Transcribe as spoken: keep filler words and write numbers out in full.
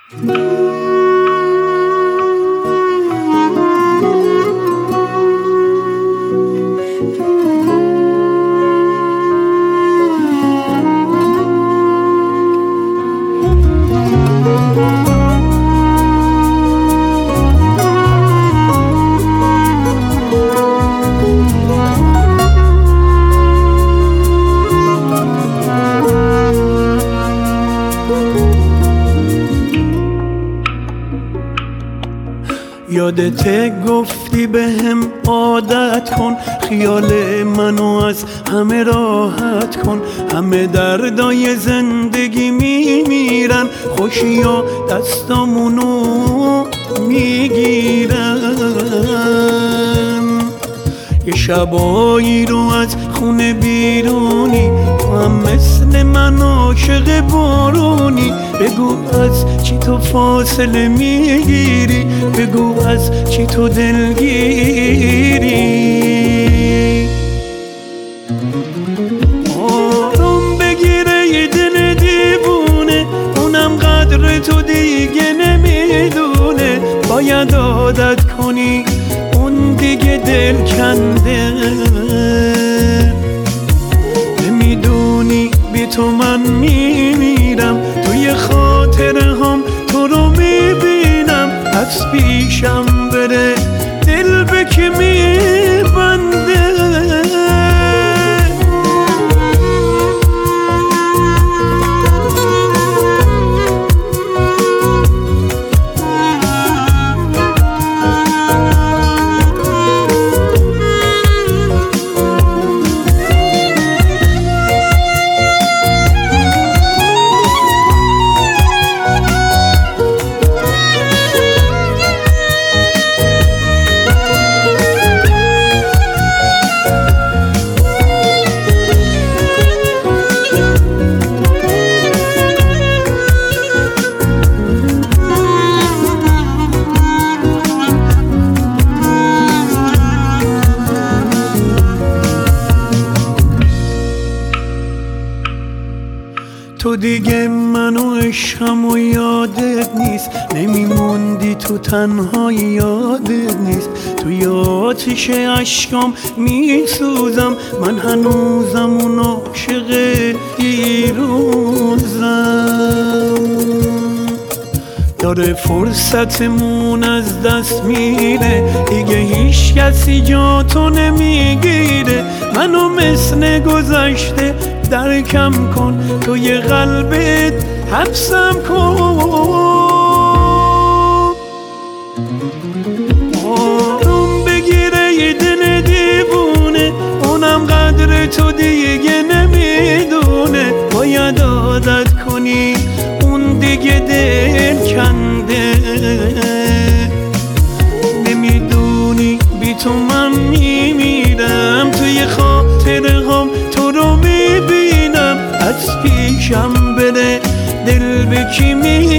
یادت گفتی به هم عادت کن، خیال منو از همه راحت کن. همه دردای زندگی میمیرن، خوشیا دستامونو میگیرن. یه شبایی رو از خونه بیرونی، تو هم مثل من عاشق بارونی. بگو از چی تو فاصله میگیری، بگو از چی تو دلگیری. آروم بگیره یه دل دیوونه، اونم قدر تو دیگه نمیدونه. باید عادت کنی اون دیگه دل کنده. نمیدونی بی تو من میمیرم، توی خاطره هم تو رو میبینم. از پیشم بره دل به که میبنده. تو دیگه منو عشقم و یادت نیست، نمیموندی تو تنها یادت نیست. توی آتیش عشقام میسوزم، من هنوزم اون عاشق دیروزم. داره فرصتمون از دست میره، دیگه هیچ کسی جا تو نمیگیره. منو مثل گذشته درکم کن، توی قلبت حبسم کن. آروم بگیره یه دل دیوونه، اونم قدر تو دیگه نمیدونه. باید عادت کنی اون دیگه دل کنده. نمیدونی بی تو من میمیرم، توی خاطره هم تو رو میبینم. از پیشم بره دل به کی می